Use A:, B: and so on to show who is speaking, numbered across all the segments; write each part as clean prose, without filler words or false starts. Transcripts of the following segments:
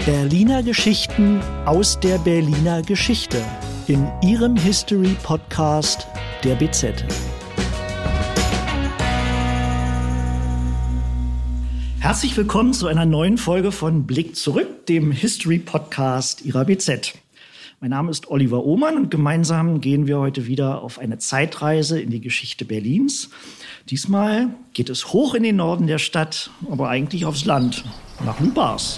A: Berliner Geschichten aus der Berliner Geschichte in Ihrem History-Podcast der BZ. Herzlich willkommen zu einer neuen Folge von Blick zurück, dem History-Podcast Ihrer BZ. Mein Name ist Oliver Ohmann und gemeinsam gehen wir heute wieder auf eine Zeitreise in die Geschichte Berlins. Diesmal geht es hoch in den Norden der Stadt, aber eigentlich aufs Land, nach Lübars.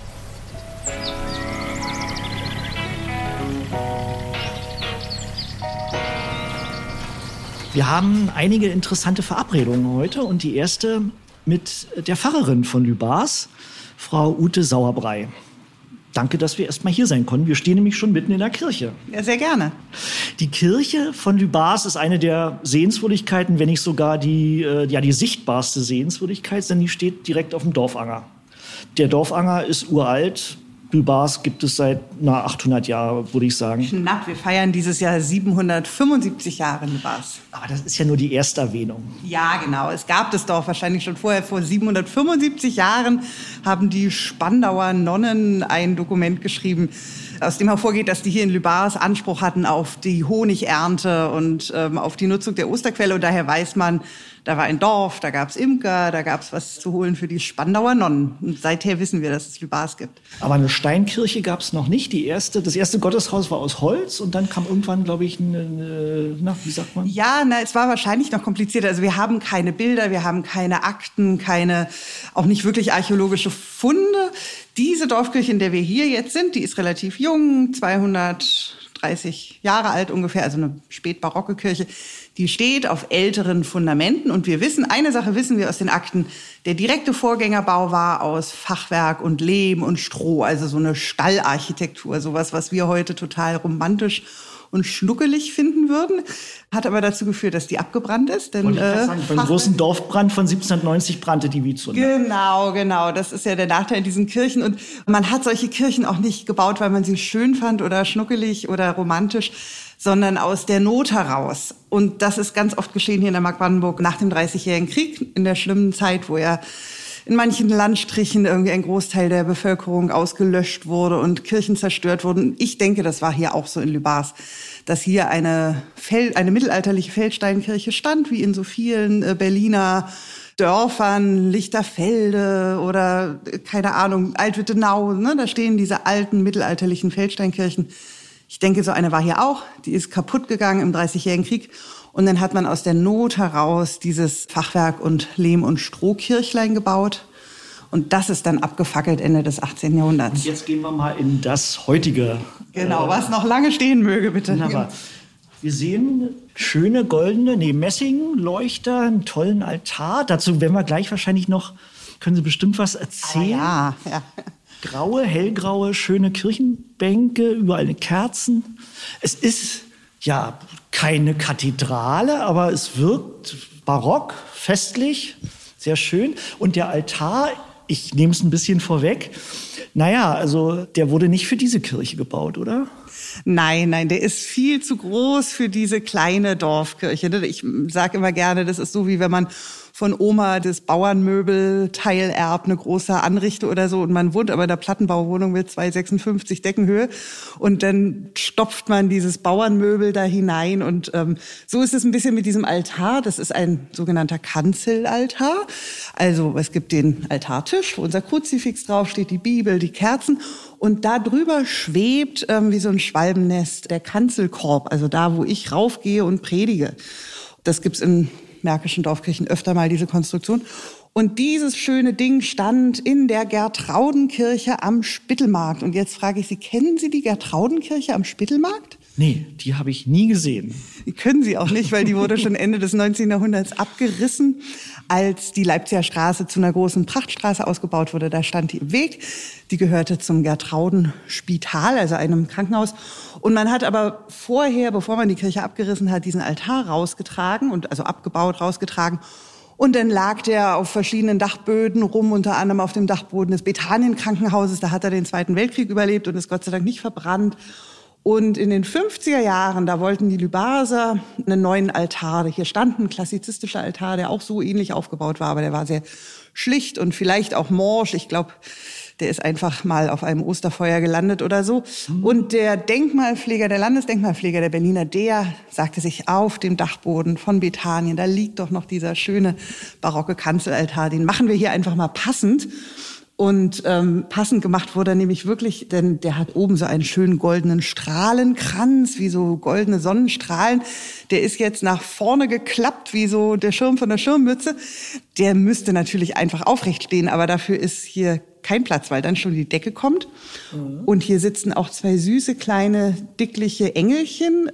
A: Wir haben einige interessante Verabredungen heute und die erste mit der Pfarrerin von Lübars, Frau Ute Sauerbrei. Danke, dass wir erst mal hier sein konnten. Wir stehen nämlich schon mitten in der Kirche.
B: Ja, sehr gerne.
A: Die Kirche von Lübars ist eine der Sehenswürdigkeiten, wenn nicht sogar die sichtbarste Sehenswürdigkeit, denn die steht direkt auf dem Dorfanger. Der Dorfanger ist uralt. Lübars gibt es seit 800 Jahren, würde ich sagen.
B: Knapp, wir feiern dieses Jahr 775 Jahre Lübars.
A: Aber das ist ja nur die erste Erwähnung.
B: Ja, genau. Es gab das Dorf wahrscheinlich schon vorher. Vor 775 Jahren haben die Spandauer Nonnen ein Dokument geschrieben, aus dem hervorgeht, dass die hier in Lübars Anspruch hatten auf die Honigernte und auf die Nutzung der Osterquelle. Und daher weiß man, da war ein Dorf, da gab's Imker, da gab's was zu holen für die Spandauer Nonnen. Und seither wissen wir, dass es Lübars gibt.
A: Aber eine Steinkirche gab's noch nicht. Das erste Gotteshaus war aus Holz und dann kam irgendwann, glaube ich, wie sagt man?
B: Ja, es war wahrscheinlich noch komplizierter. Also wir haben keine Bilder, wir haben keine Akten, auch nicht wirklich archäologische Funde. Diese Dorfkirche, in der wir hier jetzt sind, die ist relativ jung, 230 Jahre alt ungefähr, also eine spätbarocke Kirche. Die steht auf älteren Fundamenten und eine Sache wissen wir aus den Akten, der direkte Vorgängerbau war aus Fachwerk und Lehm und Stroh, also so eine Stallarchitektur, sowas, was wir heute total romantisch und schnuckelig finden würden. Hat aber dazu geführt, dass die abgebrannt ist. Denn,
A: beim großen Dorfbrand von 1790 brannte die Wiehzunde.
B: Genau. Das ist ja der Nachteil in diesen Kirchen. Und man hat solche Kirchen auch nicht gebaut, weil man sie schön fand oder schnuckelig oder romantisch, sondern aus der Not heraus. Und das ist ganz oft geschehen hier in der Mark Brandenburg nach dem Dreißigjährigen Krieg, in der schlimmen Zeit, wo ja in manchen Landstrichen irgendwie ein Großteil der Bevölkerung ausgelöscht wurde und Kirchen zerstört wurden. Ich denke, das war hier auch so in Lübars, dass hier eine mittelalterliche Feldsteinkirche stand, wie in so vielen Berliner Dörfern, Lichterfelde oder, keine Ahnung, Altwittenau. Da stehen diese alten mittelalterlichen Feldsteinkirchen. Ich denke, so eine war hier auch. Die ist kaputt gegangen im Dreißigjährigen Krieg. Und dann hat man aus der Not heraus dieses Fachwerk- und Lehm- und Strohkirchlein gebaut. Und das ist dann abgefackelt Ende des 18. Jahrhunderts.
A: Und jetzt gehen wir mal in das heutige.
B: Genau, was noch lange stehen möge, bitte.
A: Wunderbar. Wir sehen schöne Messingleuchter, einen tollen Altar. Dazu werden wir gleich wahrscheinlich noch, können Sie bestimmt was erzählen.
B: Ja.
A: Graue, hellgraue, schöne Kirchenbänke, überall Kerzen. Es ist ja keine Kathedrale, aber es wirkt barock, festlich, sehr schön. Und der Altar, ich nehme es ein bisschen vorweg, der wurde nicht für diese Kirche gebaut, oder?
B: Nein, der ist viel zu groß für diese kleine Dorfkirche. Ich sage immer gerne, das ist so, wie wenn man von Oma das Bauernmöbelteil erbt, eine große Anrichte oder so. Und man wohnt aber in der Plattenbauwohnung mit 2,56 Deckenhöhe. Und dann stopft man dieses Bauernmöbel da hinein. Und so ist es ein bisschen mit diesem Altar. Das ist ein sogenannter Kanzelaltar. Also es gibt den Altartisch, wo unser Kruzifix draufsteht, die Bibel, die Kerzen. Und da drüber schwebt wie so ein Schwalbennest der Kanzelkorb. Also da, wo ich raufgehe und predige. Das gibt's in märkischen Dorfkirchen öfter mal, diese Konstruktion. Und dieses schöne Ding stand in der Gertraudenkirche am Spittelmarkt. Und jetzt frage ich Sie, kennen Sie die Gertraudenkirche am Spittelmarkt?
A: Nee, die habe ich nie gesehen.
B: Die können Sie auch nicht, weil die wurde schon Ende des 19. Jahrhunderts abgerissen, als die Leipziger Straße zu einer großen Prachtstraße ausgebaut wurde. Da stand die im Weg. Die gehörte zum Gertraudenspital, also einem Krankenhaus. Und man hat aber vorher, bevor man die Kirche abgerissen hat, diesen Altar rausgetragen rausgetragen. Und dann lag der auf verschiedenen Dachböden rum, unter anderem auf dem Dachboden des Bethanien-Krankenhauses. Da hat er den Zweiten Weltkrieg überlebt und ist Gott sei Dank nicht verbrannt. Und in den 50er Jahren, da wollten die Lübarser einen neuen Altar. Hier stand ein klassizistischer Altar, der auch so ähnlich aufgebaut war, aber der war sehr schlicht und vielleicht auch morsch. Ich glaube, Der ist einfach mal auf einem Osterfeuer gelandet oder so. Und der Denkmalpfleger, der Landesdenkmalpfleger der Berliner, der sagte sich, auf dem Dachboden von Bethanien, da liegt doch noch dieser schöne barocke Kanzelaltar, den machen wir hier einfach mal passend. Und passend gemacht wurde er nämlich wirklich, denn der hat oben so einen schönen goldenen Strahlenkranz, wie so goldene Sonnenstrahlen. Der ist jetzt nach vorne geklappt, wie so der Schirm von der Schirmmütze. Der müsste natürlich einfach aufrecht stehen, aber dafür ist hier kein Platz, weil dann schon die Decke kommt. Und hier sitzen auch zwei süße, kleine, dickliche Engelchen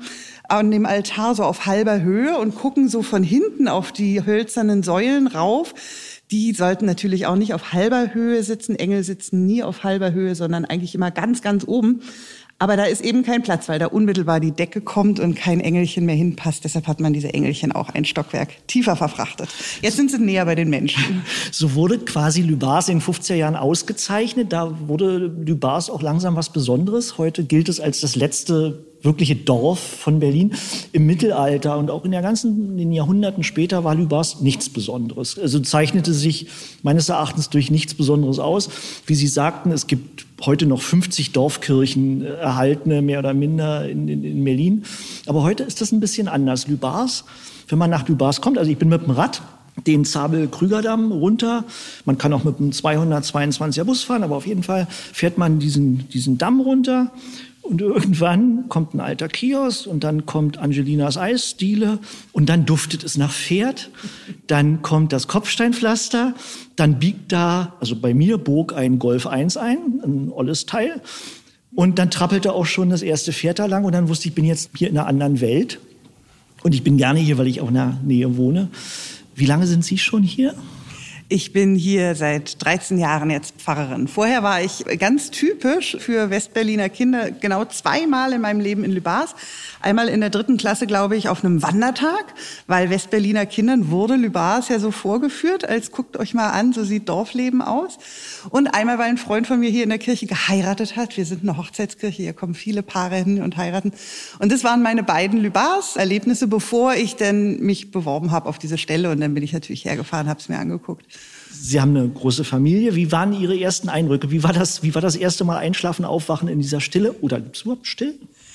B: an dem Altar so auf halber Höhe und gucken so von hinten auf die hölzernen Säulen rauf. Die sollten natürlich auch nicht auf halber Höhe sitzen. Engel sitzen nie auf halber Höhe, sondern eigentlich immer ganz, ganz oben. Aber da ist eben kein Platz, weil da unmittelbar die Decke kommt und kein Engelchen mehr hinpasst. Deshalb hat man diese Engelchen auch ein Stockwerk tiefer verfrachtet. Jetzt sind sie näher bei den Menschen.
A: So wurde quasi Lübars in den 50er Jahren ausgezeichnet. Da wurde Lübars auch langsam was Besonderes. Heute gilt es als das letzte wirkliche Dorf von Berlin. Im Mittelalter und auch in den Jahrhunderten später war Lübars nichts Besonderes. Also zeichnete sich meines Erachtens durch nichts Besonderes aus. Wie Sie sagten, es gibt heute noch 50 Dorfkirchen erhaltene, mehr oder minder in Berlin. Aber heute ist das ein bisschen anders. Lübars, wenn man nach Lübars kommt, also ich bin mit dem Rad den Zabel-Krüger-Damm runter. Man kann auch mit einem 222er Bus fahren, aber auf jeden Fall fährt man diesen Damm runter. Und irgendwann kommt ein alter Kiosk und dann kommt Angelinas Eisdiele und dann duftet es nach Pferd. Dann kommt das Kopfsteinpflaster, dann biegt da, also bei mir bog ein Golf 1 ein olles Teil. Und dann trappelte auch schon das erste Pferd da lang und dann wusste ich, bin jetzt hier in einer anderen Welt. Und ich bin gerne hier, weil ich auch in der Nähe wohne. Wie lange sind Sie schon hier?
B: Ich bin hier seit 13 Jahren jetzt Pfarrerin. Vorher war ich ganz typisch für Westberliner Kinder genau 2-mal in meinem Leben in Lübars. Einmal in der 3. Klasse, glaube ich, auf einem Wandertag, weil Westberliner Kindern wurde Lübars ja so vorgeführt, als guckt euch mal an, so sieht Dorfleben aus. Und einmal, weil ein Freund von mir hier in der Kirche geheiratet hat. Wir sind eine Hochzeitskirche, hier kommen viele Paare hin und heiraten. Und das waren meine beiden Lübars-Erlebnisse, bevor ich denn mich beworben habe auf diese Stelle. Und dann bin ich natürlich hergefahren, habe es mir angeguckt.
A: Sie haben eine große Familie. Wie waren Ihre ersten Eindrücke? Wie war das erste Mal Einschlafen, Aufwachen in dieser Stille? Oder gibt es überhaupt still?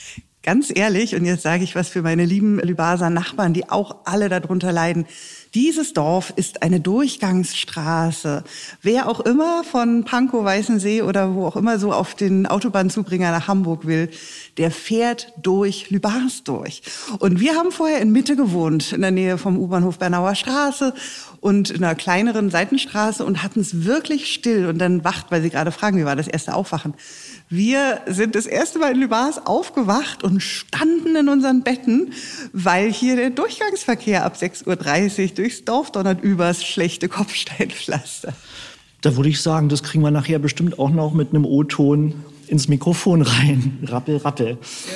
B: Ganz ehrlich, und jetzt sage ich was für meine lieben Lübarser Nachbarn, die auch alle darunter leiden. Dieses Dorf ist eine Durchgangsstraße. Wer auch immer von Pankow, Weißensee oder wo auch immer so auf den Autobahnzubringer nach Hamburg will, der fährt durch Lübars durch. Und wir haben vorher in Mitte gewohnt, in der Nähe vom U-Bahnhof Bernauer Straße und in einer kleineren Seitenstraße und hatten es wirklich still. Und dann wacht, weil Sie gerade fragen, wie war das erste Aufwachen? Wir sind das erste Mal in Lübars aufgewacht und standen in unseren Betten, weil hier der Durchgangsverkehr ab 6:30 Uhr durchs Dorf donnert übers schlechte Kopfsteinpflaster.
A: Da würde ich sagen, das kriegen wir nachher bestimmt auch noch mit einem O-Ton ins Mikrofon rein. Rappel, rappel.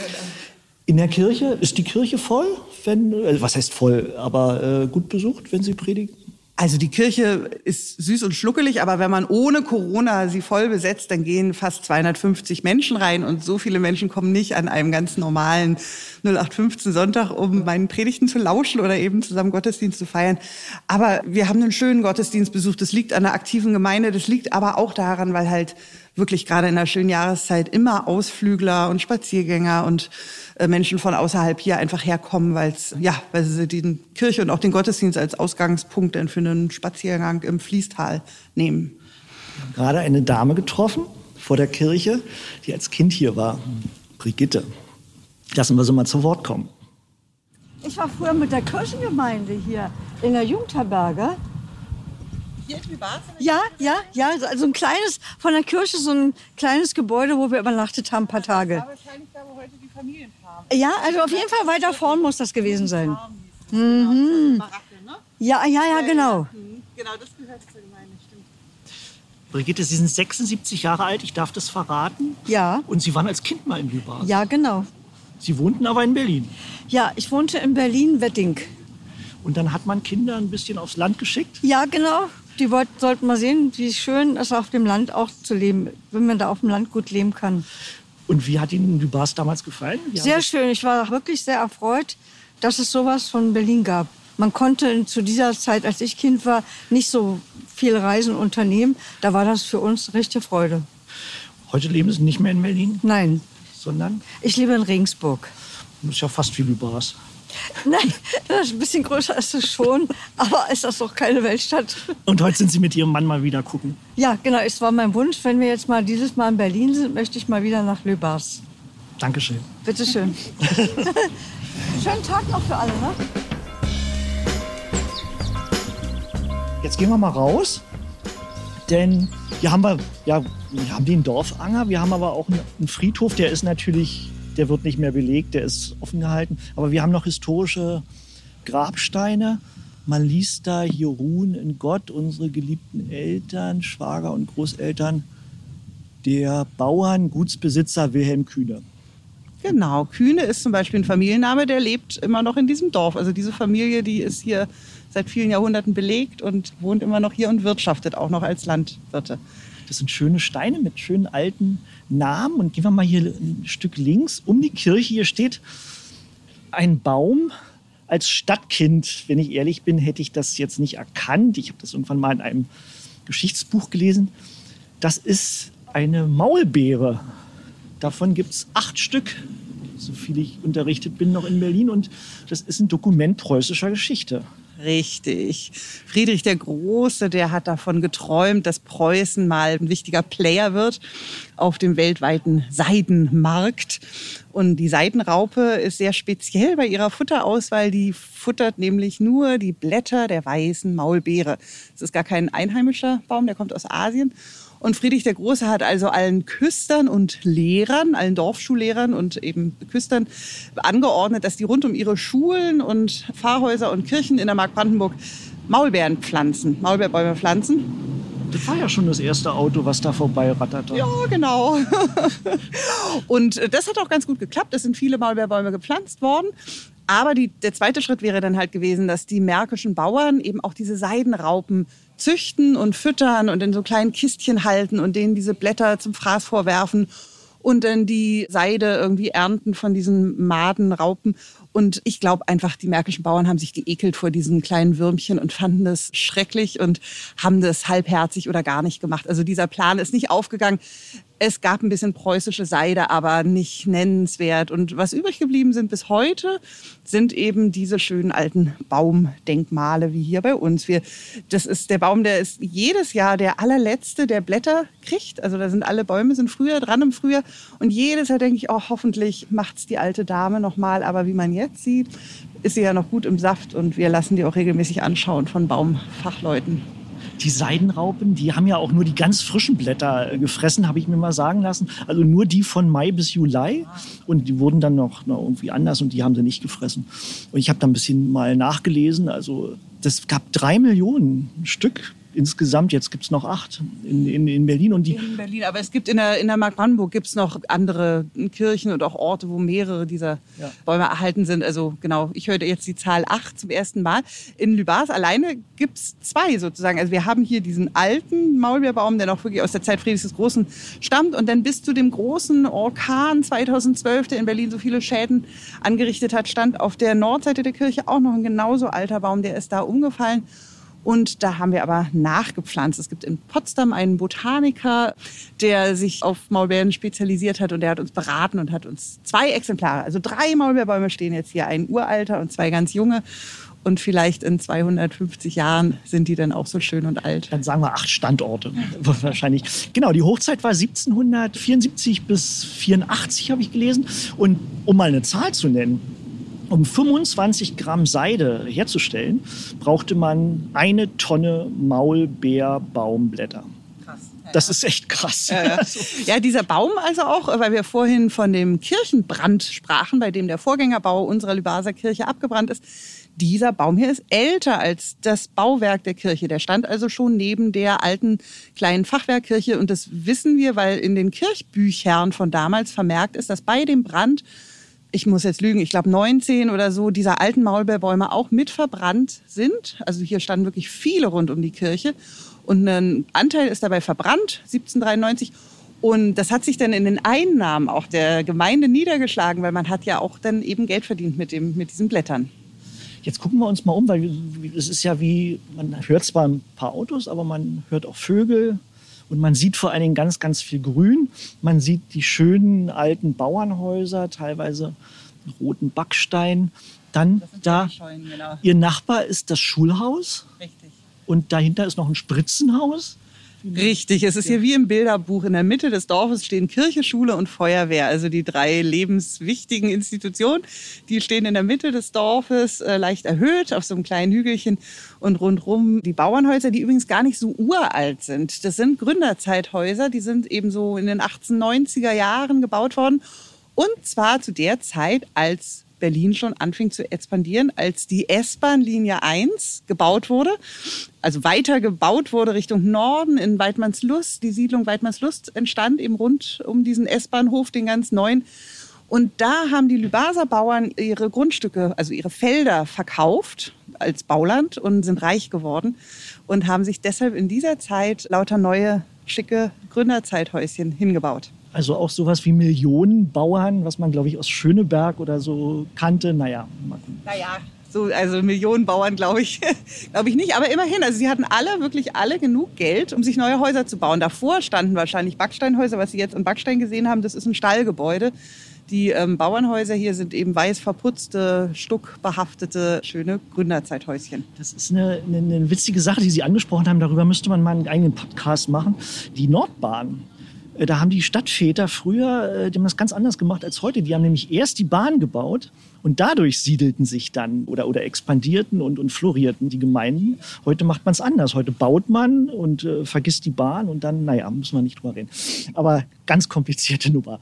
A: In der Kirche, ist die Kirche voll? Was heißt voll, aber gut besucht, wenn Sie predigen?
B: Also die Kirche ist süß und schnuckelig, aber wenn man ohne Corona sie voll besetzt, dann gehen fast 250 Menschen rein und so viele Menschen kommen nicht an einem ganz normalen 0815 Sonntag, um meinen Predigten zu lauschen oder eben zusammen Gottesdienst zu feiern. Aber wir haben einen schönen Gottesdienst besucht. Das liegt an der aktiven Gemeinde, das liegt aber auch daran, weil halt wirklich gerade in der schönen Jahreszeit immer Ausflügler und Spaziergänger und Menschen von außerhalb hier einfach herkommen, weil sie die Kirche und auch den Gottesdienst als Ausgangspunkt für einen Spaziergang im Fließtal nehmen.
A: Wir haben gerade eine Dame getroffen vor der Kirche, die als Kind hier war. Brigitte. Lassen wir sie mal zu Wort kommen.
C: Ich war früher mit der Kirchengemeinde hier in der Jugendherberge.
B: Hier in Lübars?
C: Ja. Also ein kleines, von der Kirche so ein kleines Gebäude, wo wir übernachtet haben, ein paar Tage.
B: Das war wahrscheinlich da, wo heute die Familien fahren.
C: Ja, also auf jeden Fall weiter vorn muss das gewesen sein.
B: Baracke, ne?
C: Ja, genau.
B: Genau, das gehört zur Gemeinde, stimmt.
A: Brigitte, Sie sind 76 Jahre alt, ich darf das verraten.
C: Ja.
A: Und Sie waren als Kind mal in Lübars.
C: Ja, genau.
A: Sie wohnten aber in Berlin.
C: Ja, ich wohnte in Berlin-Wedding.
A: Und dann hat man Kinder ein bisschen aufs Land geschickt?
C: Ja, genau. Die sollten mal sehen, wie schön es auf dem Land auch zu leben, wenn man da auf dem Land gut leben kann.
A: Und wie hat Ihnen Lübars damals gefallen?
C: Sehr schön. Ich war wirklich sehr erfreut, dass es sowas von Berlin gab. Man konnte zu dieser Zeit, als ich Kind war, nicht so viel reisen, unternehmen. Da war das für uns richtige Freude.
A: Heute leben Sie nicht mehr in Berlin,
C: Nein,
A: sondern
C: ich lebe in Regensburg.
A: das ist ja fast wie Lübars.
C: Nein, das ist ein bisschen größer ist es schon, aber ist das doch keine Weltstadt.
A: Und heute sind Sie mit Ihrem Mann mal wieder gucken.
C: Ja, genau, es war mein Wunsch, wenn wir jetzt mal dieses Mal in Berlin sind, möchte ich mal wieder nach Lübars.
A: Dankeschön.
C: Bitte schön. Schönen Tag noch für alle, ne?
A: Jetzt gehen wir mal raus, denn hier haben wir haben den Dorfanger, wir haben aber auch einen Friedhof, der wird nicht mehr belegt, der ist offen gehalten. Aber wir haben noch historische Grabsteine. Man liest da, hier ruhen in Gott unsere geliebten Eltern, Schwager und Großeltern, der Bauern, Gutsbesitzer Wilhelm Kühne.
B: Genau, Kühne ist zum Beispiel ein Familienname, der lebt immer noch in diesem Dorf. Also diese Familie, die ist hier seit vielen Jahrhunderten belegt und wohnt immer noch hier und wirtschaftet auch noch als Landwirte.
A: Das sind schöne Steine mit schönen alten Namen. Und gehen wir mal hier ein Stück links um die Kirche. Hier steht ein Baum. Als Stadtkind, wenn ich ehrlich bin, hätte ich das jetzt nicht erkannt. Ich habe das irgendwann mal in einem Geschichtsbuch gelesen. Das ist eine Maulbeere. Davon gibt es 8 Stück, so viel ich unterrichtet bin noch in Berlin. Und das ist ein Dokument preußischer Geschichte.
B: Richtig. Friedrich der Große, der hat davon geträumt, dass Preußen mal ein wichtiger Player wird auf dem weltweiten Seidenmarkt. Und die Seidenraupe ist sehr speziell bei ihrer Futterauswahl. Die futtert nämlich nur die Blätter der weißen Maulbeere. Das ist gar kein einheimischer Baum, der kommt aus Asien. Und Friedrich der Große hat also allen Küstern und Lehrern, allen Dorfschullehrern und eben Küstern angeordnet, dass die rund um ihre Schulen und Pfarrhäuser und Kirchen in der Mark Brandenburg Maulbeerbäume pflanzen.
A: Das war ja schon das erste Auto, was da vorbei ratterte.
B: Ja, genau. Und das hat auch ganz gut geklappt. Es sind viele Maulbeerbäume gepflanzt worden. Aber der zweite Schritt wäre dann halt gewesen, dass die märkischen Bauern eben auch diese Seidenraupen züchten und füttern und in so kleinen Kistchen halten und denen diese Blätter zum Fraß vorwerfen und dann die Seide irgendwie ernten von diesen Madenraupen. Und ich glaube einfach, die märkischen Bauern haben sich geekelt vor diesen kleinen Würmchen und fanden das schrecklich und haben das halbherzig oder gar nicht gemacht. Also dieser Plan ist nicht aufgegangen. Es gab ein bisschen preußische Seide, aber nicht nennenswert. Und was übrig geblieben sind bis heute, sind eben diese schönen alten Baumdenkmale wie hier bei uns. Das ist der Baum, der ist jedes Jahr der allerletzte, der Blätter kriegt. Also da sind alle Bäume sind früher dran im Frühjahr. Und jedes Jahr denke ich, oh, hoffentlich macht's die alte Dame noch mal. Aber wie man jetzt sieht, ist sie ja noch gut im Saft. Und wir lassen die auch regelmäßig anschauen von Baumfachleuten.
A: Die Seidenraupen, die haben ja auch nur die ganz frischen Blätter gefressen, habe ich mir mal sagen lassen. Also nur die von Mai bis Juli. Und die wurden dann noch irgendwie anders und die haben sie nicht gefressen. Und ich habe da ein bisschen mal nachgelesen. Also das gab 3 Millionen Stück insgesamt. Jetzt gibt es noch 8 in Berlin.
B: In Berlin, aber es gibt in der Mark Brandenburg gibt es noch andere Kirchen und auch Orte, wo mehrere dieser Bäume erhalten sind. Also genau, ich hörte jetzt die Zahl 8 zum ersten Mal. In Lübars alleine gibt es 2 sozusagen. Also wir haben hier diesen alten Maulbeerbaum, der noch wirklich aus der Zeit Friedrichs des Großen stammt. Und dann bis zu dem großen Orkan 2012, der in Berlin so viele Schäden angerichtet hat, stand auf der Nordseite der Kirche auch noch ein genauso alter Baum, der ist da umgefallen. Und da haben wir aber nachgepflanzt. Es gibt in Potsdam einen Botaniker, der sich auf Maulbeeren spezialisiert hat und der hat uns beraten und hat uns 2 Exemplare, also 3 Maulbeerbäume stehen jetzt hier, ein uralter und 2 ganz junge. Und vielleicht in 250 Jahren sind die dann auch so schön und alt.
A: Dann sagen wir 8 Standorte wahrscheinlich. Genau, die Hochzeit war 1774 bis 84, habe ich gelesen. Und um mal eine Zahl zu nennen, um 25 Gramm Seide herzustellen, brauchte man 1 Tonne Maulbeerbaumblätter.
B: Krass.
A: Das ist echt krass.
B: Ja, dieser Baum also auch, weil wir vorhin von dem Kirchenbrand sprachen, bei dem der Vorgängerbau unserer Lübarser Kirche abgebrannt ist. Dieser Baum hier ist älter als das Bauwerk der Kirche. Der stand also schon neben der alten kleinen Fachwerkkirche. Und das wissen wir, weil in den Kirchbüchern von damals vermerkt ist, dass bei dem Brand, ich muss jetzt lügen, ich glaube 19 oder so, dieser alten Maulbeerbäume auch mit verbrannt sind. Also hier standen wirklich viele rund um die Kirche. Und ein Anteil ist dabei verbrannt, 1793. Und das hat sich dann in den Einnahmen auch der Gemeinde niedergeschlagen, weil man hat ja auch dann eben Geld verdient mit diesen Blättern.
A: Jetzt gucken wir uns mal um, weil es ist ja wie, man hört zwar ein paar Autos, aber man hört auch Vögel und man sieht vor allen Dingen ganz, ganz viel Grün. Man sieht die schönen alten Bauernhäuser, teilweise roten Backstein. Dann da,
B: Scheunen, genau.
A: Ihr Nachbar ist das Schulhaus.
B: Richtig.
A: Und dahinter ist noch ein Spritzenhaus.
B: Richtig, es ist hier wie im Bilderbuch. In der Mitte des Dorfes stehen Kirche, Schule und Feuerwehr, also die 3 lebenswichtigen Institutionen. Die stehen in der Mitte des Dorfes, leicht erhöht auf so einem kleinen Hügelchen und rundrum die Bauernhäuser, die übrigens gar nicht so uralt sind. Das sind Gründerzeithäuser, die sind eben so in den 1890er Jahren gebaut worden. Und zwar zu der Zeit, als Berlin schon anfing zu expandieren, als die S-Bahn-Linie 1 gebaut wurde, also weiter gebaut wurde Richtung Norden in Waidmannslust. Die Siedlung Waidmannslust entstand eben rund um diesen S-Bahnhof, den ganz neuen. Und da haben die Lübars Bauern ihre Grundstücke, also ihre Felder verkauft als Bauland und sind reich geworden und haben sich deshalb in dieser Zeit lauter neue, schicke Gründerzeithäuschen hingebaut.
A: Also auch sowas wie Millionenbauern, was man, glaube ich, aus Schöneberg oder so kannte. Naja,
B: so, also Millionen Bauern glaube ich nicht. Aber immerhin, also sie hatten wirklich alle genug Geld, um sich neue Häuser zu bauen. Davor standen wahrscheinlich Backsteinhäuser. Was Sie jetzt in Backstein gesehen haben, das ist ein Stallgebäude. Die Bauernhäuser hier sind eben weiß verputzte, stuckbehaftete, schöne Gründerzeithäuschen.
A: Das ist eine witzige Sache, die Sie angesprochen haben. Darüber müsste man mal einen eigenen Podcast machen. Die Nordbahn. Da haben die Stadtväter früher, die haben das ganz anders gemacht als heute. Die haben nämlich erst die Bahn gebaut und dadurch siedelten sich dann oder expandierten und florierten die Gemeinden. Heute macht man es anders. Heute baut man und vergisst die Bahn und dann, müssen wir nicht drüber reden. Aber ganz komplizierte Nummer.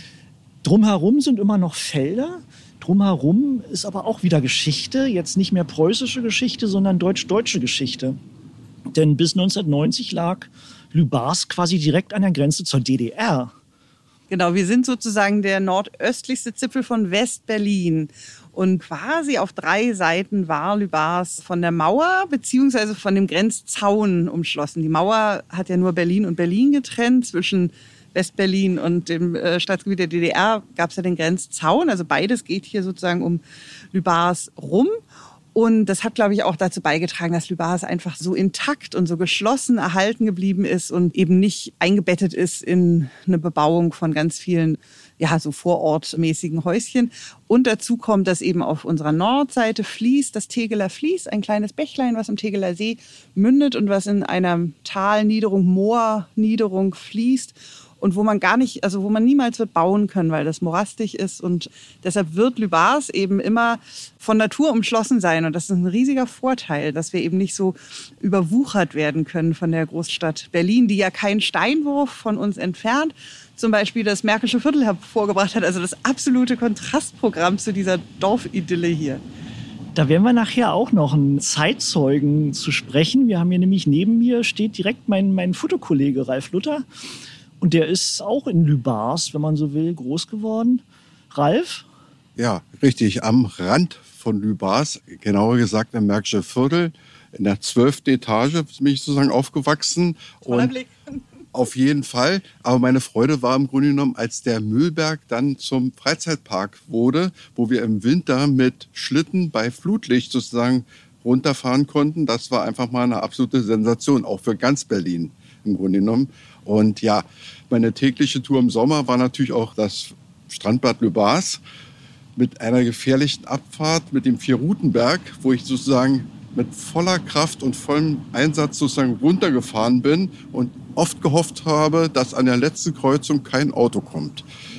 A: Drumherum sind immer noch Felder. Drumherum ist aber auch wieder Geschichte. Jetzt nicht mehr preußische Geschichte, sondern deutsch-deutsche Geschichte. Denn bis 1990 lag Lübars quasi direkt an der Grenze zur DDR.
B: Genau, wir sind sozusagen der nordöstlichste Zipfel von West-Berlin. Und quasi auf 3 Seiten war Lübars von der Mauer bzw. von dem Grenzzaun umschlossen. Die Mauer hat ja nur Berlin und Berlin getrennt. Zwischen West-Berlin und dem Staatsgebiet der DDR gab es ja den Grenzzaun. Also beides geht hier sozusagen um Lübars rum. Und das hat, glaube ich, auch dazu beigetragen, dass Lübars einfach so intakt und so geschlossen erhalten geblieben ist und eben nicht eingebettet ist in eine Bebauung von ganz vielen, so vorortmäßigen Häuschen. Und dazu kommt, dass eben auf unserer Nordseite fließt das Tegeler Fließ, ein kleines Bächlein, was im Tegeler See mündet und was in einer Talniederung, Moorniederung fließt. Und wo man wo man niemals wird bauen können, weil das morastig ist. Und deshalb wird Lübars eben immer von Natur umschlossen sein. Und das ist ein riesiger Vorteil, dass wir eben nicht so überwuchert werden können von der Großstadt Berlin, die ja keinen Steinwurf von uns entfernt zum Beispiel das Märkische Viertel hervorgebracht hat. Also das absolute Kontrastprogramm zu dieser Dorfidylle hier.
A: Da werden wir nachher auch noch einen Zeitzeugen zu sprechen. Wir haben hier nämlich neben mir steht direkt mein Fotokollege Ralf Luther. Und der ist auch in Lübars, wenn man so will, groß geworden. Ralf?
D: Ja, richtig. Am Rand von Lübars, genauer gesagt im Märkische Viertel, in der 12. Etage bin ich sozusagen aufgewachsen.
B: Toller Blick.
D: Auf jeden Fall. Aber meine Freude war im Grunde genommen, als der Mühlberg dann zum Freizeitpark wurde, wo wir im Winter mit Schlitten bei Flutlicht sozusagen runterfahren konnten. Das war einfach mal eine absolute Sensation, auch für ganz Berlin im Grunde genommen. Und ja, meine tägliche Tour im Sommer war natürlich auch das Strandbad Lübars mit einer gefährlichen Abfahrt mit dem Vierrutenberg, wo ich sozusagen mit voller Kraft und vollem Einsatz sozusagen runtergefahren bin und oft gehofft habe, dass an der letzten Kreuzung kein Auto kommt.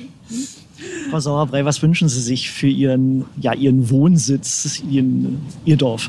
A: Frau Sauerbrei, was wünschen Sie sich für Ihren Wohnsitz, Ihr Dorf?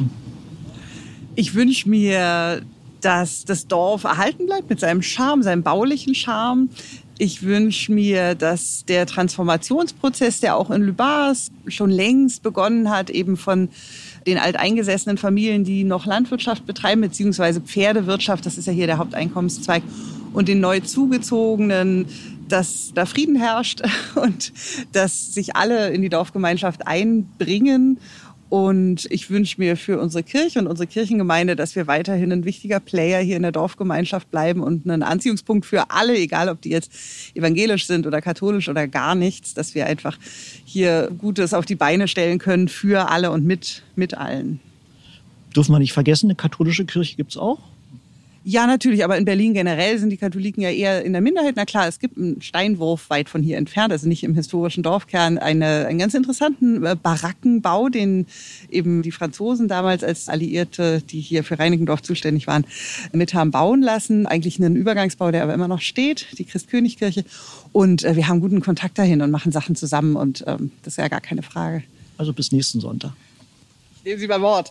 B: Ich wünsche mir, dass das Dorf erhalten bleibt mit seinem Charme, seinem baulichen Charme. Ich wünsche mir, dass der Transformationsprozess, der auch in Lübars schon längst begonnen hat, eben von den alteingesessenen Familien, die noch Landwirtschaft betreiben, beziehungsweise Pferdewirtschaft, das ist ja hier der Haupteinkommenszweig, und den neu zugezogenen, dass da Frieden herrscht und dass sich alle in die Dorfgemeinschaft einbringen Und ich wünsche mir für unsere Kirche und unsere Kirchengemeinde, dass wir weiterhin ein wichtiger Player hier in der Dorfgemeinschaft bleiben und ein Anziehungspunkt für alle, egal ob die jetzt evangelisch sind oder katholisch oder gar nichts, dass wir einfach hier Gutes auf die Beine stellen können für alle und mit allen.
A: Dürfen wir nicht vergessen, eine katholische Kirche gibt es auch.
B: Ja, natürlich, aber in Berlin generell sind die Katholiken ja eher in der Minderheit. Na klar, es gibt einen Steinwurf weit von hier entfernt, also nicht im historischen Dorfkern, einen ganz interessanten Barackenbau, den eben die Franzosen damals als Alliierte, die hier für Reinickendorf zuständig waren, mit haben bauen lassen. Eigentlich einen Übergangsbau, der aber immer noch steht, die Christkönigkirche. Und wir haben guten Kontakt dahin und machen Sachen zusammen und das ist ja gar keine Frage.
A: Also bis nächsten Sonntag.
B: Ich nehme Sie beim Wort.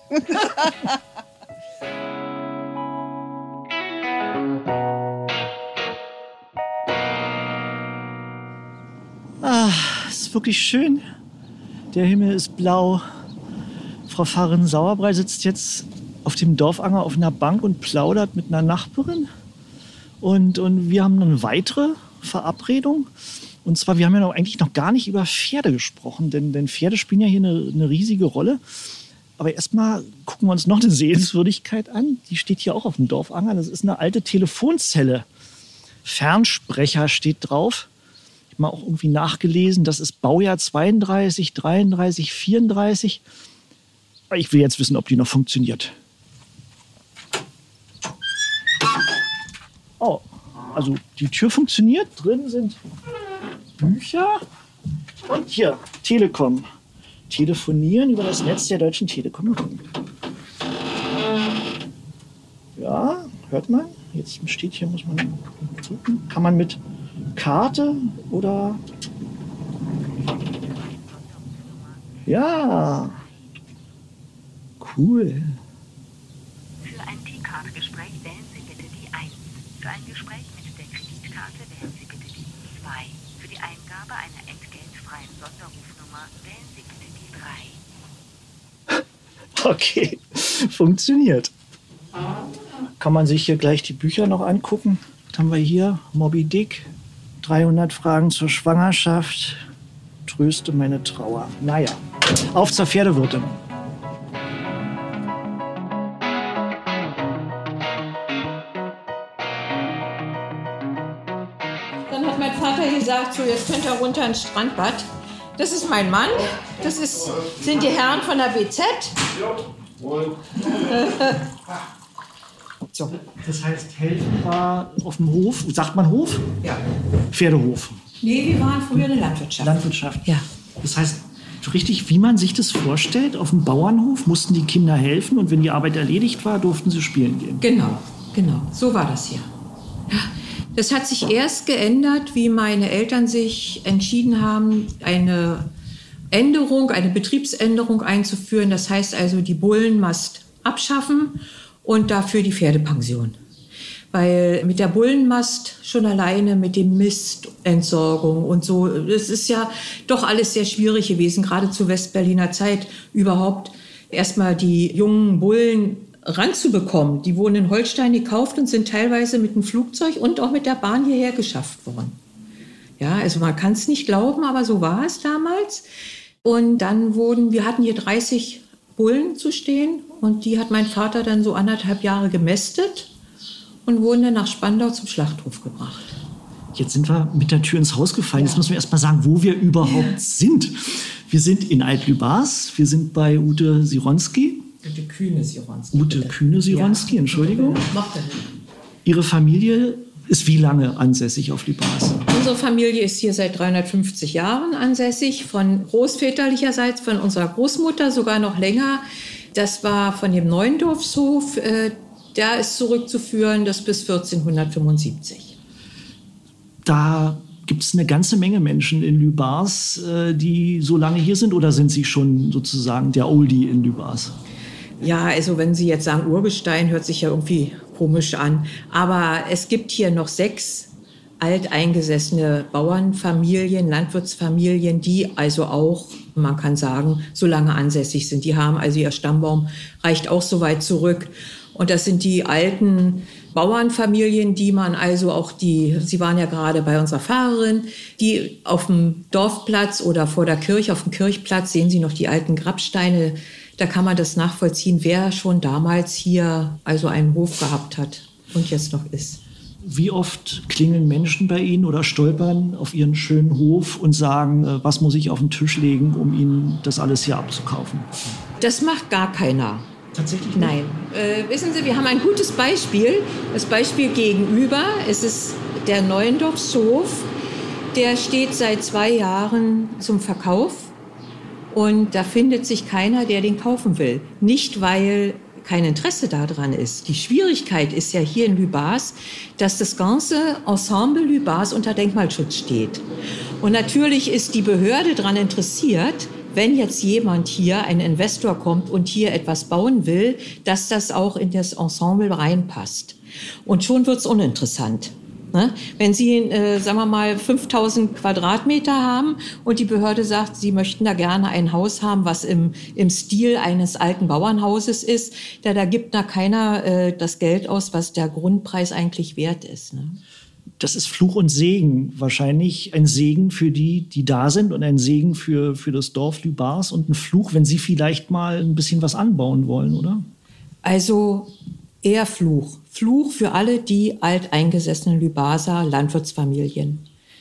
A: Es ist wirklich schön. Der Himmel ist blau. Frau Pfarrerin Sauerbrei sitzt jetzt auf dem Dorfanger auf einer Bank und plaudert mit einer Nachbarin. Und wir haben eine weitere Verabredung. Und zwar, wir haben ja eigentlich noch gar nicht über Pferde gesprochen, denn Pferde spielen ja hier eine riesige Rolle. Aber erstmal gucken wir uns noch eine Sehenswürdigkeit an. Die steht hier auch auf dem Dorfanger. Das ist eine alte Telefonzelle. Fernsprecher steht drauf. Mal auch irgendwie nachgelesen, das ist Baujahr 32, 33, 34. Ich will jetzt wissen, ob die noch funktioniert. Oh, also die Tür funktioniert. Drin sind Bücher. Und hier, Telekom. Telefonieren über das Netz der Deutschen Telekom. Ja, hört man? Jetzt steht hier, muss man drücken. Kann man mit Karte oder... Ja, cool.
E: Für ein T-Card-Gespräch wählen Sie bitte die 1. Für ein Gespräch mit der Kreditkarte wählen Sie bitte die 2. Für die Eingabe einer entgeltfreien Sonderrufnummer wählen Sie bitte die 3.
A: Okay, funktioniert. Kann man sich hier gleich die Bücher noch angucken. Was haben wir hier? Moby Dick. 300 Fragen zur Schwangerschaft. Tröste meine Trauer. Naja, auf zur Pferdewirtin.
F: Dann hat mein Vater gesagt, so jetzt könnt ihr runter ins Strandbad. Das ist mein Mann, sind die Herren von der BZ.
A: So. Das heißt, helfen war auf dem Hof. Sagt man Hof?
F: Ja.
A: Pferdehof.
F: Nee, wir waren früher in der Landwirtschaft.
A: Landwirtschaft.
F: Ja.
A: Das heißt, so richtig, wie man sich das vorstellt, auf dem Bauernhof mussten die Kinder helfen und wenn die Arbeit erledigt war, durften sie spielen gehen.
F: Genau. So war das hier. Das hat sich erst geändert, wie meine Eltern sich entschieden haben, eine Betriebsänderung einzuführen. Das heißt also, die Bullenmast abschaffen und dafür die Pferdepension. Weil mit der Bullenmast schon alleine, mit dem Mist, Entsorgung und so, das ist ja doch alles sehr schwierig gewesen, gerade zur Westberliner Zeit überhaupt erstmal die jungen Bullen ranzubekommen. Die wurden in Holstein gekauft und sind teilweise mit dem Flugzeug und auch mit der Bahn hierher geschafft worden. Ja, also man kann es nicht glauben, aber so war es damals. Und dann wir hatten hier 30 Bullen zu stehen und die hat mein Vater dann so 1,5 Jahre gemästet und wurden dann nach Spandau zum Schlachthof gebracht.
A: Jetzt sind wir mit der Tür ins Haus gefallen. Ja. Jetzt müssen wir erst mal sagen, wo wir überhaupt sind. Wir sind in Alt-Lübars. Wir sind bei Ute Sironski.
F: Ute Kühne-Sironski.
A: Ute Kühne-Sironski, ja. Entschuldigung.
F: Macht er nicht.
A: Ihre Familie ist wie lange ansässig auf Lübars?
F: Unsere Familie ist hier seit 350 Jahren ansässig. Von großväterlicherseits, von unserer Großmutter sogar noch länger. Das war von dem Neuendorfshof. Der ist zurückzuführen, das bis 1475.
A: Da gibt es eine ganze Menge Menschen in Lübars, die so lange hier sind, oder sind Sie schon sozusagen der Oldie in Lübars?
F: Ja, also wenn Sie jetzt sagen Urgestein, hört sich ja irgendwie komisch an. Aber es gibt hier noch 6 alteingesessene Bauernfamilien, Landwirtsfamilien, die also auch, man kann sagen, so lange ansässig sind. Die haben also ihr Stammbaum reicht auch so weit zurück. Und das sind die alten Bauernfamilien, die man also auch Sie waren ja gerade bei unserer Pfarrerin, die auf dem Dorfplatz oder vor der Kirche, auf dem Kirchplatz, sehen Sie noch die alten Grabsteine Da kann man das nachvollziehen, wer schon damals hier also einen Hof gehabt hat und jetzt noch ist.
A: Wie oft klingeln Menschen bei Ihnen oder stolpern auf Ihren schönen Hof und sagen, was muss ich auf den Tisch legen, um Ihnen das alles hier abzukaufen?
F: Das macht gar keiner.
A: Tatsächlich nicht?
F: Nein. Wissen Sie, wir haben ein gutes Beispiel. Das Beispiel gegenüber, es ist der Neuendorfshof. Der steht seit 2 Jahren zum Verkauf und da findet sich keiner, der den kaufen will. Nicht, weil kein Interesse daran ist. Die Schwierigkeit ist ja hier in Lübars, dass das ganze Ensemble Lübars unter Denkmalschutz steht. Und natürlich ist die Behörde daran interessiert, wenn jetzt jemand hier, ein Investor kommt und hier etwas bauen will, dass das auch in das Ensemble reinpasst. Und schon wird's uninteressant. Wenn Sie, sagen wir mal, 5000 Quadratmeter haben und die Behörde sagt, Sie möchten da gerne ein Haus haben, was im Stil eines alten Bauernhauses ist, da gibt da keiner das Geld aus, was der Grundpreis eigentlich wert ist. Ne?
A: Das ist Fluch und Segen. Wahrscheinlich ein Segen für die da sind und ein Segen für das Dorf Lübars und ein Fluch, wenn Sie vielleicht mal ein bisschen was anbauen wollen, oder?
F: Also eher Fluch. Fluch für alle die alteingesessenen Lübarser Landwirtsfamilien.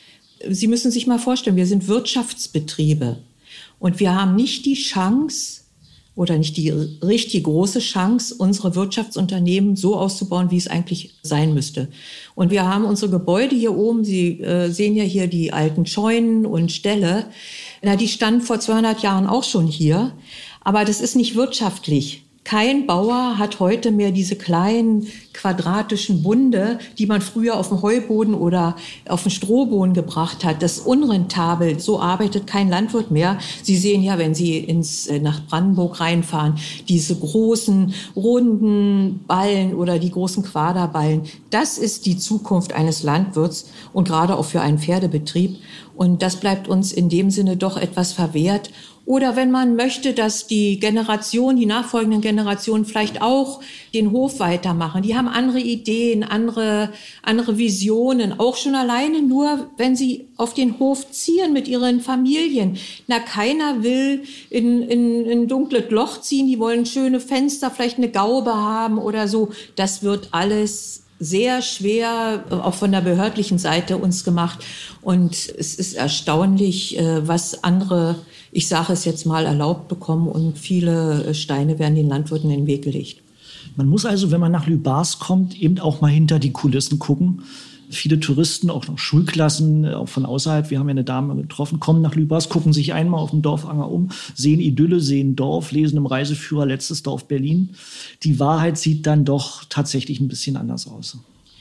F: Sie müssen sich mal vorstellen, wir sind Wirtschaftsbetriebe und wir haben nicht die Chance oder nicht die richtig große Chance, unsere Wirtschaftsunternehmen so auszubauen, wie es eigentlich sein müsste. Und wir haben unsere Gebäude hier oben, Sie sehen ja hier die alten Scheunen und Ställe, die standen vor 200 Jahren auch schon hier, aber das ist nicht wirtschaftlich. Kein Bauer hat heute mehr diese kleinen quadratischen Bunde, die man früher auf dem Heuboden oder auf dem Strohboden gebracht hat. Das ist unrentabel. So arbeitet kein Landwirt mehr. Sie sehen ja, wenn Sie nach Brandenburg reinfahren, diese großen runden Ballen oder die großen Quaderballen. Das ist die Zukunft eines Landwirts und gerade auch für einen Pferdebetrieb. Und das bleibt uns in dem Sinne doch etwas verwehrt. Oder wenn man möchte, dass die nachfolgenden Generationen vielleicht auch den Hof weitermachen. Die haben andere Ideen, andere Visionen, auch schon alleine nur, wenn sie auf den Hof ziehen mit ihren Familien. Keiner will in ein dunkles Loch ziehen, die wollen schöne Fenster, vielleicht eine Gaube haben oder so. Das wird alles sehr schwer, auch von der behördlichen Seite uns gemacht. Und es ist erstaunlich, was andere, ich sage es jetzt mal, erlaubt bekommen. Und viele Steine werden den Landwirten in den Weg gelegt.
A: Man muss also, wenn man nach Lübars kommt, eben auch mal hinter die Kulissen gucken. Viele Touristen, auch noch Schulklassen, auch von außerhalb, wir haben ja eine Dame getroffen, kommen nach Lübars, gucken sich einmal auf dem Dorfanger um, sehen Idylle, sehen Dorf, lesen im Reiseführer Letztes Dorf Berlin. Die Wahrheit sieht dann doch tatsächlich ein bisschen anders aus.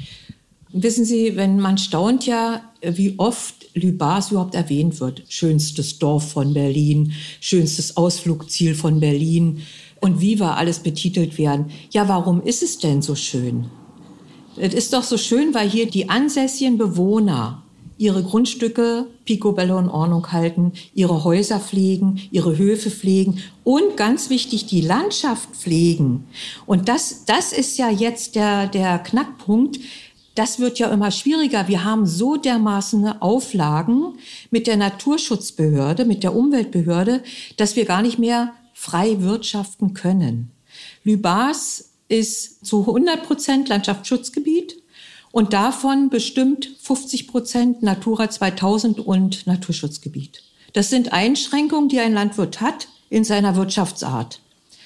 F: Wissen Sie, man staunt ja, wie oft Lübars überhaupt erwähnt wird. Schönstes Dorf von Berlin, schönstes Ausflugsziel von Berlin und wie wir alles betitelt werden. Ja, warum ist es denn so schön? Es ist doch so schön, weil hier die ansässigen Bewohner ihre Grundstücke picobello in Ordnung halten, ihre Häuser pflegen, ihre Höfe pflegen und ganz wichtig, die Landschaft pflegen. Und das ist ja jetzt der Knackpunkt. Das wird ja immer schwieriger. Wir haben so dermaßen Auflagen mit der Naturschutzbehörde, mit der Umweltbehörde, dass wir gar nicht mehr frei wirtschaften können. Lübars ist zu 100% Landschaftsschutzgebiet und davon bestimmt 50% Natura 2000 und Naturschutzgebiet. Das sind Einschränkungen, die ein Landwirt hat in seiner Wirtschaftsart.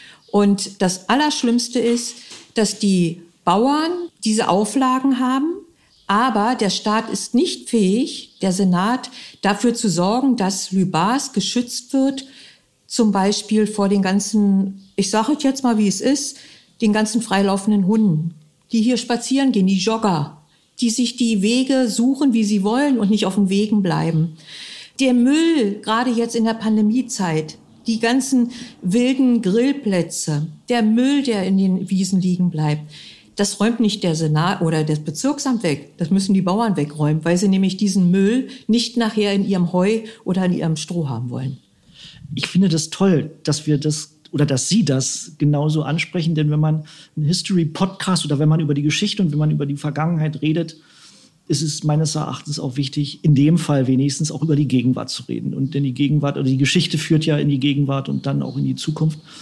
F: Und das Allerschlimmste ist, dass die Bauern diese Auflagen haben, aber der Staat ist nicht fähig, der Senat, dafür zu sorgen, dass Lübars geschützt wird, zum Beispiel vor den ganzen, ich sage es jetzt mal, wie es ist, den ganzen freilaufenden Hunden, die hier spazieren gehen, die Jogger, die sich die Wege suchen, wie sie wollen und nicht auf den Wegen bleiben. Der Müll, gerade jetzt in der Pandemiezeit, die ganzen wilden Grillplätze, der Müll, der in den Wiesen liegen bleibt, das räumt nicht der Senat oder das Bezirksamt weg. Das müssen die Bauern wegräumen, weil sie nämlich diesen Müll nicht nachher in ihrem Heu oder in ihrem Stroh haben wollen.
A: Ich finde das toll, dass wir das oder dass Sie das genauso ansprechen. Denn wenn man einen History-Podcast oder wenn man über die Geschichte und wenn man über die Vergangenheit redet, ist es meines Erachtens auch wichtig, in dem Fall wenigstens auch über die Gegenwart zu reden. Und in die Gegenwart oder die Geschichte führt ja in die Gegenwart und dann auch in die Zukunft.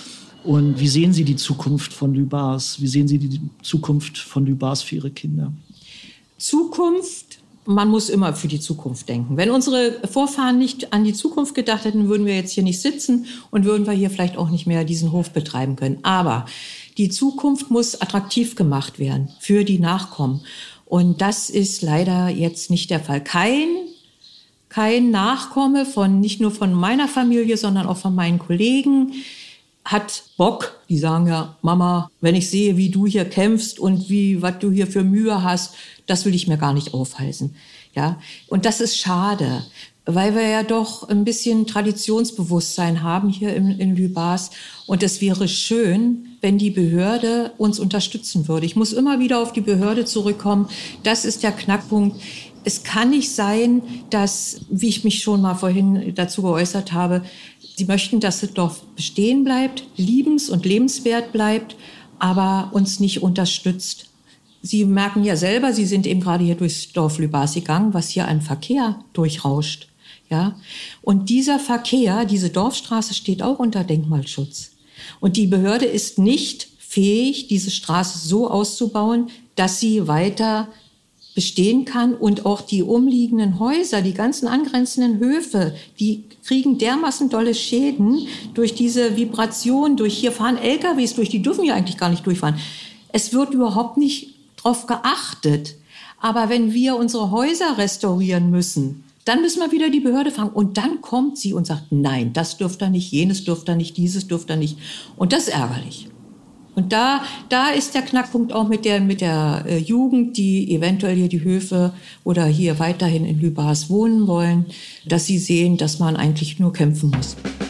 A: Und wie sehen Sie die Zukunft von Lübars? Wie sehen Sie die Zukunft von Lübars für Ihre Kinder?
F: Zukunft, man muss immer für die Zukunft denken. Wenn unsere Vorfahren nicht an die Zukunft gedacht hätten, würden wir jetzt hier nicht sitzen und würden wir hier vielleicht auch nicht mehr diesen Hof betreiben können. Aber die Zukunft muss attraktiv gemacht werden für die Nachkommen. Und das ist leider jetzt nicht der Fall. Kein Nachkomme nicht nur von meiner Familie, sondern auch von meinen Kollegen hat Bock. Die sagen ja, Mama, wenn ich sehe, wie du hier kämpfst und was du hier für Mühe hast, das will ich mir gar nicht aufhalsen. Ja? Und das ist schade, weil wir ja doch ein bisschen Traditionsbewusstsein haben hier in Lübars. Und es wäre schön, wenn die Behörde uns unterstützen würde. Ich muss immer wieder auf die Behörde zurückkommen. Das ist der Knackpunkt. Es kann nicht sein, dass, wie ich mich schon mal vorhin dazu geäußert habe, Sie möchten, dass das Dorf bestehen bleibt, liebens- und lebenswert bleibt, aber uns nicht unterstützt. Sie merken ja selber, Sie sind eben gerade hier durchs Dorf Lübars gegangen, was hier an Verkehr durchrauscht. Ja? Und dieser Verkehr, diese Dorfstraße steht auch unter Denkmalschutz. Und die Behörde ist nicht fähig, diese Straße so auszubauen, dass sie weiter bestehen kann, und auch die umliegenden Häuser, die ganzen angrenzenden Höfe, die kriegen dermaßen dolle Schäden durch diese Vibration, durch hier fahren LKWs durch, die dürfen ja eigentlich gar nicht durchfahren. Es wird überhaupt nicht drauf geachtet. Aber wenn wir unsere Häuser restaurieren müssen, dann müssen wir wieder die Behörde fragen. Und dann kommt sie und sagt, nein, das dürft ihr nicht, jenes dürft ihr nicht, dieses dürft ihr nicht. Und das ist ärgerlich. Und da ist der Knackpunkt auch mit der Jugend, die eventuell hier die Höfe oder hier weiterhin in Lübars wohnen wollen, dass sie sehen, dass man eigentlich nur kämpfen muss.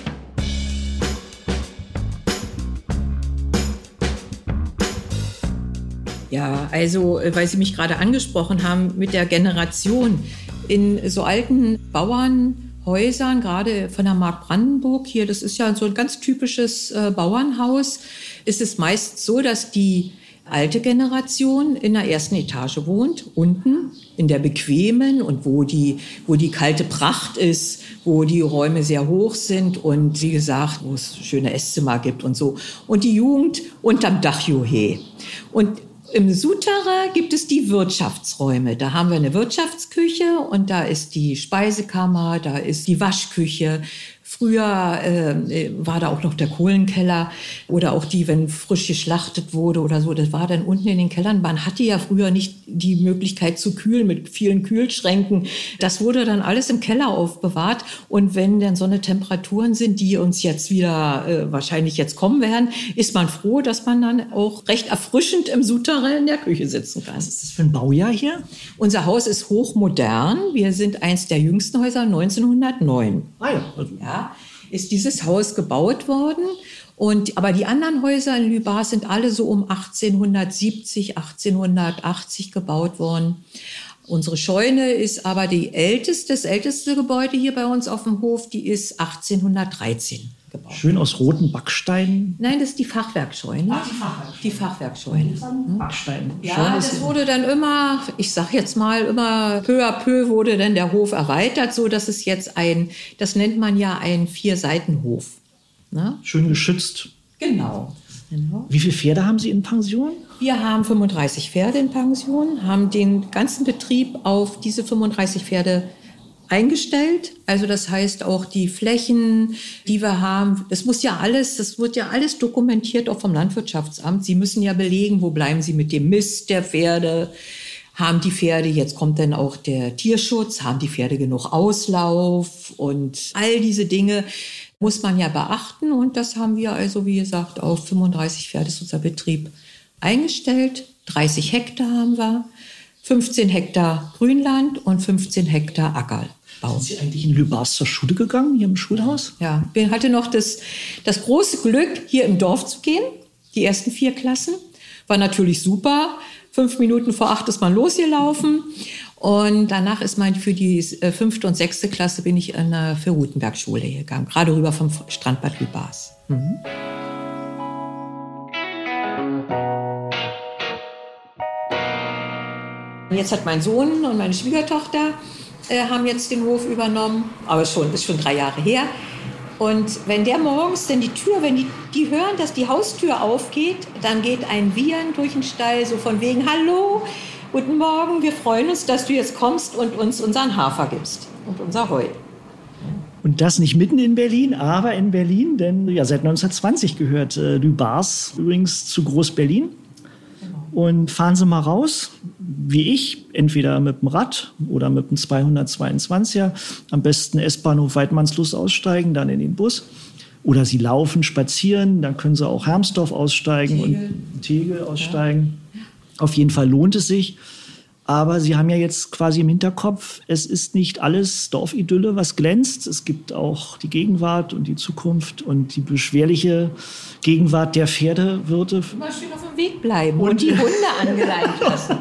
F: Ja, also, weil Sie mich gerade angesprochen haben, mit der Generation in so alten Bauernhäusern, gerade von der Mark Brandenburg hier, das ist ja so ein ganz typisches Bauernhaus, ist es meist so, dass die alte Generation in der ersten Etage wohnt, unten in der bequemen und wo die kalte Pracht ist, wo die Räume sehr hoch sind und wie gesagt, wo es schöne Esszimmer gibt und so. Und die Jugend unterm Dachjuhe. Und im Souterrain gibt es die Wirtschaftsräume. Da haben wir eine Wirtschaftsküche und da ist die Speisekammer, da ist die Waschküche. Früher war da auch noch der Kohlenkeller oder auch wenn frisch geschlachtet wurde oder so, das war dann unten in den Kellern. Man hatte ja früher nicht die Möglichkeit zu kühlen mit vielen Kühlschränken. Das wurde dann alles im Keller aufbewahrt. Und wenn dann so eine Temperaturen sind, die uns jetzt wieder wahrscheinlich jetzt kommen werden, ist man froh, dass man dann auch recht erfrischend im Souterrain in der Küche sitzen kann.
A: Was ist das für ein Baujahr hier?
F: Unser Haus ist hochmodern. Wir sind eins der jüngsten Häuser, 1909.
A: Ah ja, also
F: Ist dieses Haus gebaut worden. Aber die anderen Häuser in Lübars sind alle so um 1870, 1880 gebaut worden. Unsere Scheune ist aber das älteste Gebäude hier bei uns auf dem Hof, die ist 1813 gebaut.
A: Schön aus roten Backsteinen.
F: Nein, das ist die Fachwerkscheune. Die Fachwerkscheune.
A: Backstein.
F: Ja, das wurde dann immer, ich sag jetzt mal, immer peu à peu wurde dann der Hof erweitert, so dass es jetzt das nennt man ja einen 4-Seiten-Hof. Ne?
A: Schön geschützt.
F: Genau.
A: Wie viele Pferde haben Sie in Pension?
F: Wir haben 35 Pferde in Pension, haben den ganzen Betrieb auf diese 35 Pferde eingestellt. Also das heißt auch die Flächen, die wir haben, das wird ja alles dokumentiert, auch vom Landwirtschaftsamt. Sie müssen ja belegen, wo bleiben Sie mit dem Mist der Pferde. Haben die Pferde, jetzt kommt dann auch der Tierschutz, haben die Pferde genug Auslauf und all diese Dinge muss man ja beachten. Und das haben wir also, wie gesagt, auf 35 Pferde ist unser Betrieb eingestellt. 30 Hektar haben wir, 15 Hektar Grünland und 15 Hektar Ackerbau.
A: Sind Sie eigentlich in Lübars zur Schule gegangen, hier im Schulhaus?
F: Ja, ich hatte noch das große Glück, hier im Dorf zu gehen. Die ersten 4 Klassen. War natürlich super. 5 Minuten vor 8 ist man losgelaufen. Und danach ist man für die 5. und 6. Klasse bin ich an eine Für-Rutenberg-Schule gegangen. Gerade rüber vom Strandbad Lübars. Mhm. Jetzt hat mein Sohn und meine Schwiegertochter haben jetzt den Hof übernommen. Aber ist schon 3 Jahre her. Und wenn der morgens denn die Tür, wenn die hören, dass die Haustür aufgeht, dann geht ein Wiehern durch den Stall, so von wegen, hallo, guten Morgen, wir freuen uns, dass du jetzt kommst und uns unseren Hafer gibst und unser Heu.
A: Und das nicht mitten in Berlin, aber in Berlin, denn ja, seit 1920 gehört Lübars übrigens zu Groß-Berlin. Und fahren Sie mal raus, wie ich, entweder mit dem Rad oder mit dem 222er, am besten S-Bahnhof Weidmannslust aussteigen, dann in den Bus. Oder Sie laufen, spazieren, dann können Sie auch Hermsdorf aussteigen und Tegel aussteigen. Ja. Auf jeden Fall lohnt es sich. Aber Sie haben ja jetzt quasi im Hinterkopf, es ist nicht alles Dorfidylle, was glänzt. Es gibt auch die Gegenwart und die Zukunft und die beschwerliche Gegenwart der Pferdewirte.
F: Immer schön auf dem Weg bleiben und die Hunde angeleint lassen.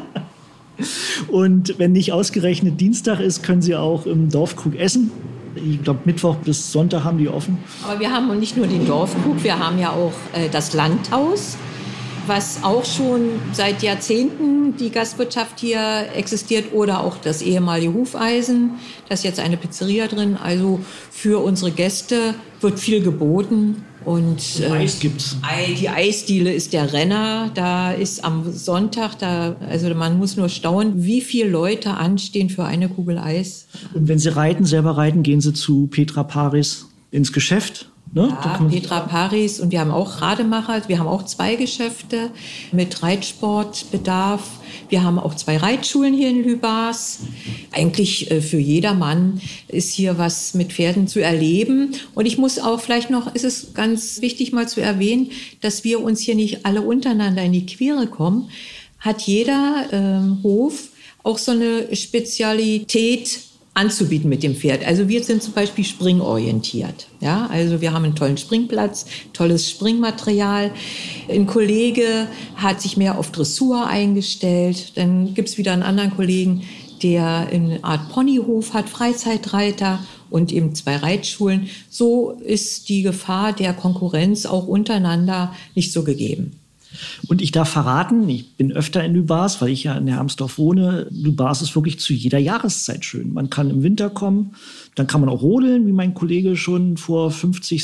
A: Und wenn nicht ausgerechnet Dienstag ist, können Sie auch im Dorfkrug essen. Ich glaube, Mittwoch bis Sonntag haben die offen.
F: Aber wir haben nicht nur den Dorfkrug, wir haben ja auch das Landhaus, was auch schon seit Jahrzehnten die Gastwirtschaft hier existiert, oder auch das ehemalige Hufeisen. Da ist jetzt eine Pizzeria drin. Also für unsere Gäste wird viel geboten. Und
A: Eis gibt's.
F: Die Eisdiele ist der Renner. Da ist am Sonntag, also man muss nur staunen, wie viele Leute anstehen für eine Kugel Eis.
A: Und wenn Sie selber reiten, gehen Sie zu Petra Paris ins Geschäft. Ne?
F: Ja, Petra Paris, und wir haben auch Rademacher, wir haben auch 2 Geschäfte mit Reitsportbedarf. Wir haben auch 2 Reitschulen hier in Lübars. Eigentlich für jedermann ist hier was mit Pferden zu erleben. Und ich muss auch vielleicht noch, ist es ganz wichtig mal zu erwähnen, dass wir uns hier nicht alle untereinander in die Quere kommen. Hat jeder Hof auch so eine Spezialität anzubieten mit dem Pferd. Also wir sind zum Beispiel springorientiert. Ja, also wir haben einen tollen Springplatz, tolles Springmaterial. Ein Kollege hat sich mehr auf Dressur eingestellt. Dann gibt es wieder einen anderen Kollegen, der eine Art Ponyhof hat, Freizeitreiter und eben 2 Reitschulen. So ist die Gefahr der Konkurrenz auch untereinander nicht so gegeben.
A: Und ich darf verraten, ich bin öfter in Lübars, weil ich ja in Hermsdorf wohne. Lübars ist wirklich zu jeder Jahreszeit schön. Man kann im Winter kommen, dann kann man auch rodeln, wie mein Kollege schon vor 50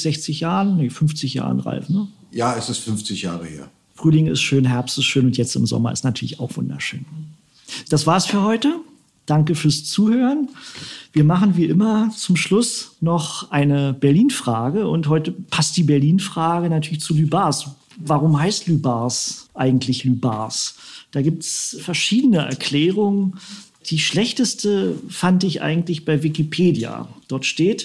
A: Jahren, Ralf, ne?
G: Ja, es ist 50 Jahre her.
A: Frühling ist schön, Herbst ist schön und jetzt im Sommer ist natürlich auch wunderschön. Das war's für heute. Danke fürs Zuhören. Wir machen wie immer zum Schluss noch eine Berlin-Frage. Und heute passt die Berlin-Frage natürlich zu Lübars. Warum heißt Lübars eigentlich Lübars? Da gibt es verschiedene Erklärungen. Die schlechteste fand ich eigentlich bei Wikipedia. Dort steht,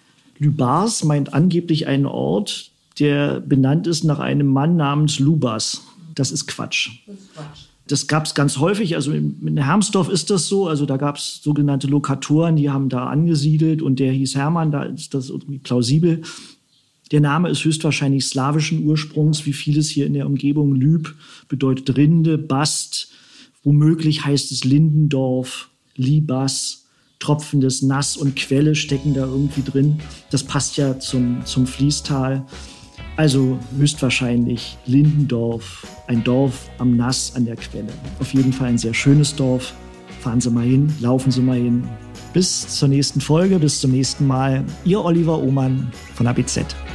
A: Lübars meint angeblich einen Ort, der benannt ist nach einem Mann namens Lubas. Das ist Quatsch. Das gab es ganz häufig. Also in Hermsdorf ist das so. Also da gab es sogenannte Lokatoren, die haben da angesiedelt und der hieß Hermann. Da ist das irgendwie plausibel. Der Name ist höchstwahrscheinlich slawischen Ursprungs, wie vieles hier in der Umgebung. Lüb bedeutet Rinde, Bast. Womöglich heißt es Lindendorf, Libas, tropfendes Nass und Quelle stecken da irgendwie drin. Das passt ja zum Fließtal. Also höchstwahrscheinlich Lindendorf, ein Dorf am Nass an der Quelle. Auf jeden Fall ein sehr schönes Dorf. Fahren Sie mal hin, laufen Sie mal hin. Bis zur nächsten Folge, bis zum nächsten Mal. Ihr Oliver Ohmann von ABZ.